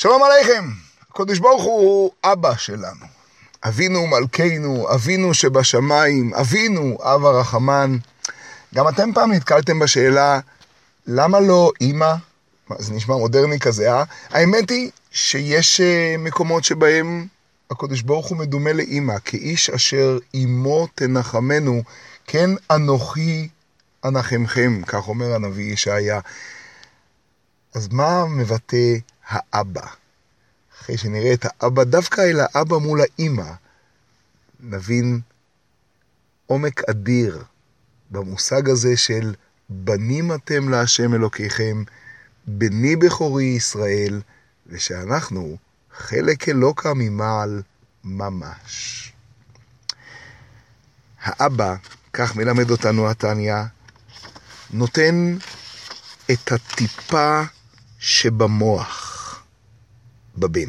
שלום עליכם, הקדוש ברוך הוא אבא שלנו, אבינו מלכנו, אבינו שבשמיים, אבינו אב הרחמן. גם אתם פעם נתקלתם בשאלה, למה לא אמא? זה נשמע מודרני כזה, האמת היא שיש מקומות שבהם הקדוש ברוך הוא מדומה לאמא, כאיש אשר אמו תנחמנו, כן אנוכי אנחמכם, כך אומר הנביא ישעיה. אז מה מבטא האבא? אחרי שנראה את האבא, דווקא אל האבא מול האמא, נבין עומק אדיר במושג הזה של בנים אתם להשם אלוקיכם, בני בכורי ישראל, ושאנחנו חלק אלוקה ממעל ממש. האבא, כך מלמד אותנו התניא, נותן את הטיפה שבמוח בבן.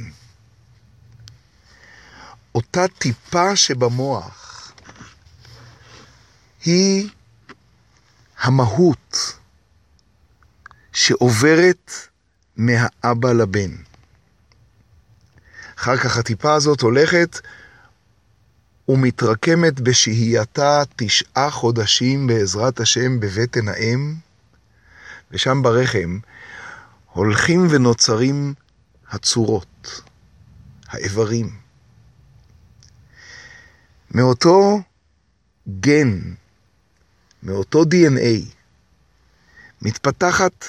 אותה טיפה שבמוח היא המהות שעוברת מהאבא לבן. אחר כך הטיפה הזאת הולכת ומתרקמת בשהייתה 9 חודשים בעזרת השם בבטן האם, ושם ברחם הולכים ונוצרים הצורות, האיברים. מאותו גן, מאותו DNA, מתפתחת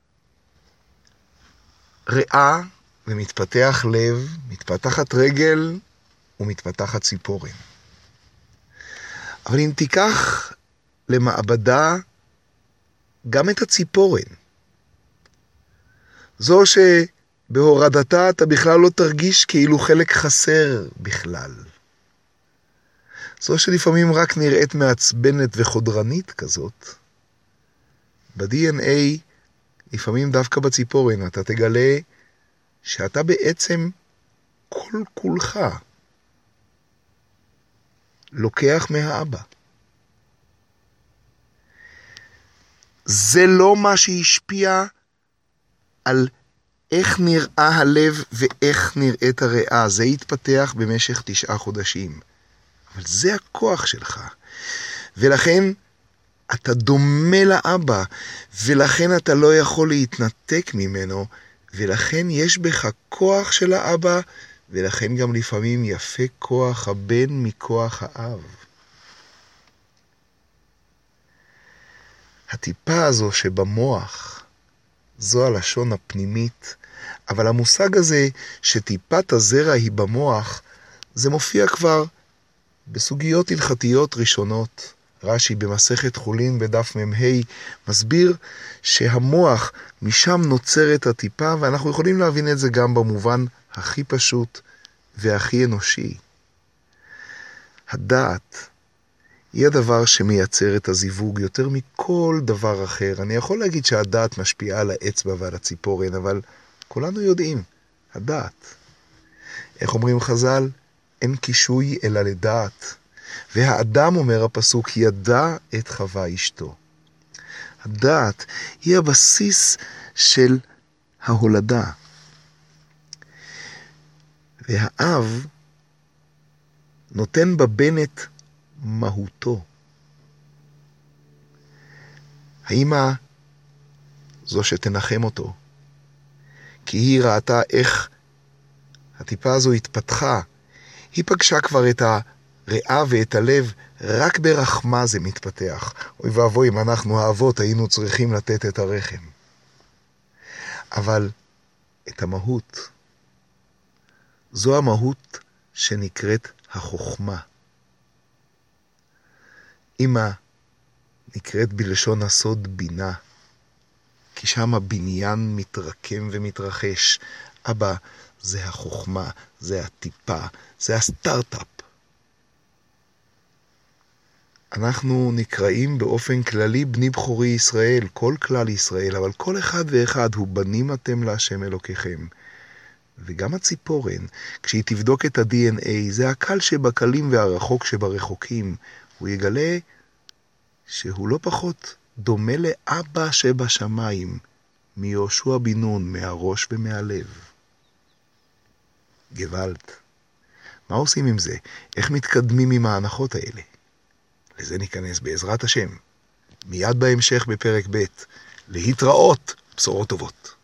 ריאה ומתפתח לב, מתפתחת רגל ומתפתחת ציפורן. אבל אם תיקח למעבדה גם את הציפורן, זו שבהורדתה אתה בכלל לא תרגיש כאילו חלק חסר בכלל. זו שלפעמים רק נראית מעצבנת וחודרנית כזאת. ב-DNA, לפעמים דווקא בציפורן, אתה תגלה שאתה בעצם כל כולך לוקח מהאבא. זה לא מה שהשפיע על איך נראה הלב ואיך נראית הריאה. זה יתפתח במשך 9 חודשים. אבל זה הכוח שלך. ולכן אתה דומה לאבא, ולכן אתה לא יכול להתנתק ממנו, ולכן יש בך כוח של האבא, ולכן גם לפעמים יפה כוח הבן מכוח האב. הטיפה הזו שבמוח, זו הלשון הפנימית, אבל המושג הזה שטיפת הזרע היא במוח, זה מופיע כבר בסוגיות הלכתיות ראשונות. רש"י במסכת חולין בדף מ"ה מסביר שהמוח משם נוצרת הטיפה, ואנחנו יכולים להבין את זה גם במובן הכי פשוט והכי אנושי. הדעת היא הדבר שמייצר את הזיווג יותר מכל דבר אחר. אני יכול להגיד שהדעת משפיעה על האצבע ועל הציפורן, אבל כולנו יודעים, הדעת. איך אומרים חז"ל? אין קישוי אלא לדעת. והאדם, אומר הפסוק, ידע את חווה אשתו. הדעת היא הבסיס של ההולדה. והאב נותן בבן את מהותו. האמא זו שתנחם אותו, כי היא ראתה איך הטיפה הזו התפתחה. היא פגשה כבר את הריאה ואת הלב, רק ברחמה זה מתפתח. אוי ואבוי, אם אנחנו האבות היינו צריכים לתת את הרחם. אבל את המהות, זו המהות שנקראת החוכמה. אמא נקראת בלשון הסוד בינה, כי שם הבניין מתרקם ומתרחש. אבא זה החוכמה, זה הטיפה, זה הסטארט-אפ. אנחנו נקראים באופן כללי בני בכורי ישראל, כל כלל ישראל, אבל כל אחד ואחד הוא בנים אתם להשם אלוקיכם. וגם הציפורן, כשהיא תבדוק את ה-DNA, זה הקל שבקלים והרחוק שברחוקים. הוא יגלה שהוא לא פחות דומה לאבא שבשמיים, מיהושע בן נון, מהראש ומהלב. גוואלד. מה עושים עם זה? איך מתקדמים עם ההנחות האלה? לזה ניכנס בעזרת השם. מיד בהמשך בפרק ב'. להתראות, בשורות טובות.